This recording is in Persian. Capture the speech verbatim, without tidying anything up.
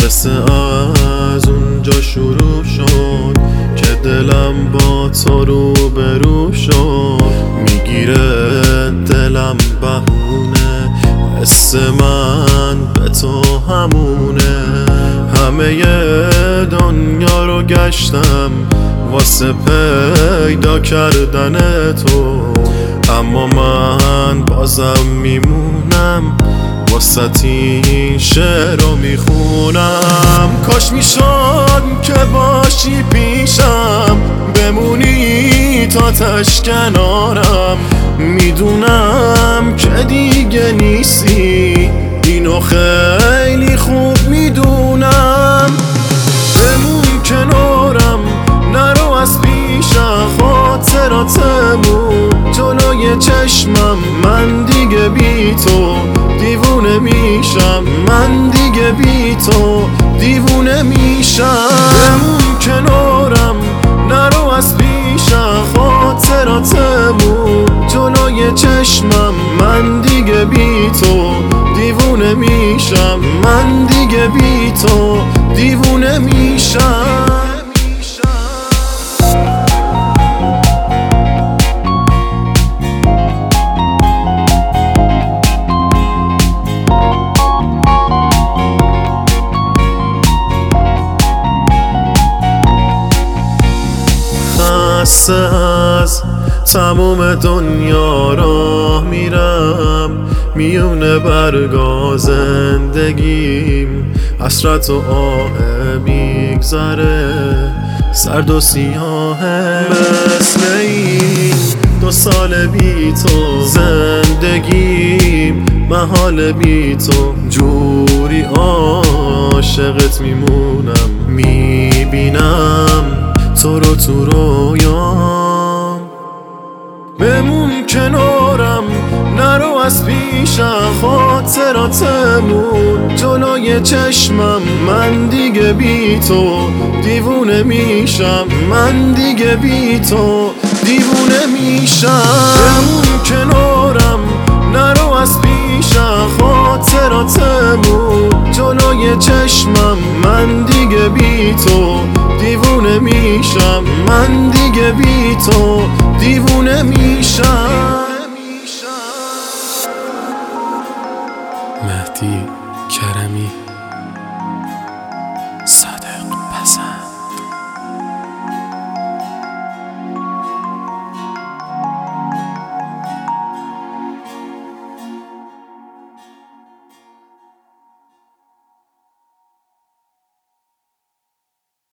قصه از اونجا شروع شد که دلم با تو رو برو شد. میگیره دلم بهونه، حس من به تو همونه. همه دنیا رو گشتم واسه پیدا کردن تو، اما من بازم میمونم واسه این شعر رو میخونم. کاش میشد که باشی پیشم، بمونی تا تش کنارم. میدونم که دیگه نیستی، اینو خیلی خوب میدونم. بمون کنارم، نرو از پیشم، خاطراتمون جلوی چشمم. من دیگه بی تو دیوونه میشم، من دیگه بی تو دیوونه میشم. بمون کنارم، نرو از پیشم، خاطراتمون جلوی چشمم. من دیگه بی تو دیوونه میشم، من دیگه بی تو دیوونه میشم. خسته از تموم دنیا راه میرم، میونه برگا زندگیم. حسرت و آه میگذره، سرد و سیاهه مثل این دو سال بی تو. زندگیم محال بی تو، جوری عاشقت میمونم. میبینم تو رو تو رویام. بمون کنارم، نرو از پیشم، خاطراتمون جلوی چشمم. من دیگه بی تو دیوونه میشم، من دیگه بی تو دیوونه میشم. بمون کنارم، نرو از پیشم، خاطراتمون جلوی چشمم. من دیگه بی تو دیوونه میشم، من دیگه بی تو دیوونه میشم.